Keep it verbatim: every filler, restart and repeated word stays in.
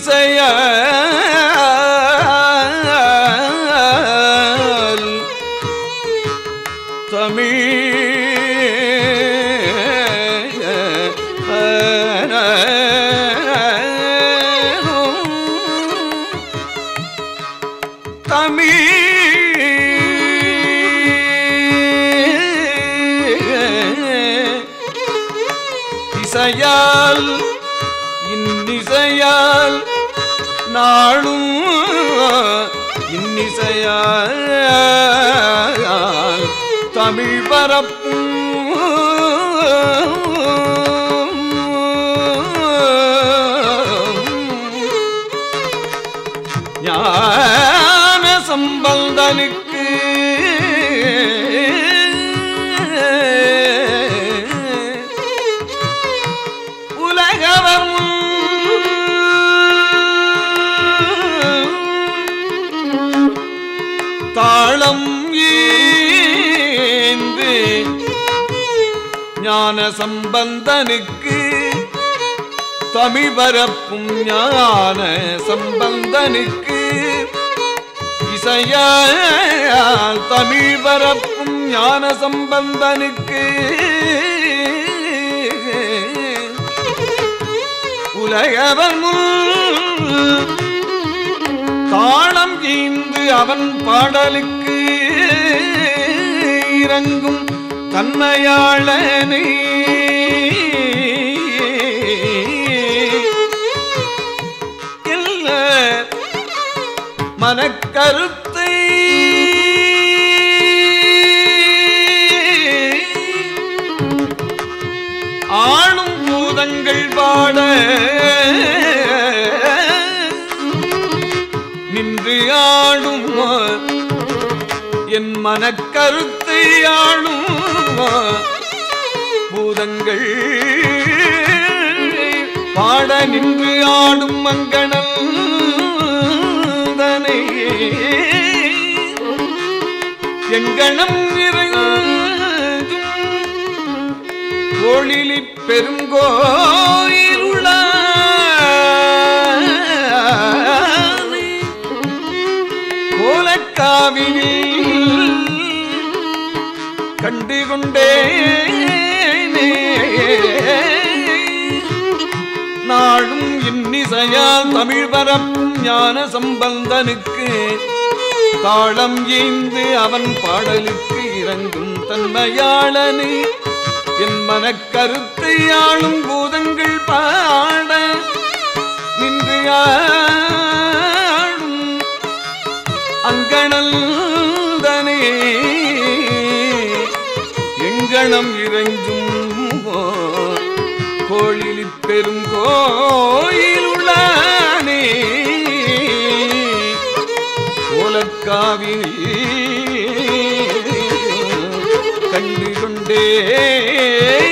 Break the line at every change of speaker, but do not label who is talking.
இன்னிசையால் தமிழ் இசையால் இன்னிசையால் நாளும் இன்னிசையால் தமிழ் பரப்பும் ஞான சம்பந்தனுக்கு உலகவர் தாளம் ஏந்து ஞான சம்பந்தனுக்கு தமிழ் பரப்பும் ஞான சம்பந்தனுக்கு இசையால் தமிழ் பரப்பும் ஞான சம்பந்தனுக்கு உலகவன் முன் தாளம் ஈந்து அவன் பாடலுக்கு இறங்கும் தன்மையாளனை இல்ல மனக்கருத்தை ஆளும் பூதங்கள் பாட நின்று ஆடும் என் மனக்கருத்தை ஆளும் பூதங்கள் பாட நின்று ஆடும் மங்கணல் தனை எங்கனம் இறங்கும் ஒளிலி பெருங்கோயிலுள்ள கோலக்காவினில் கண்டு கொண்டேனே நாளும் இன்னிசையால் தமிழ் பரப்பும் ஞான சம்பந்தனுக்கு தாளம் ஏந்து அவன் பாடலுக்கு இறங்கும் தன்மையாளனே என் மனக்கருத்தை ஆளும் பூதங்கள் பாட நின்று ஆடும் அங்கணல் தனே எங்கணம் இறங்கும் கோழிலி பெருங்கோயிலுள்ளானே கோலக்காவில் கண்டு கொண்டே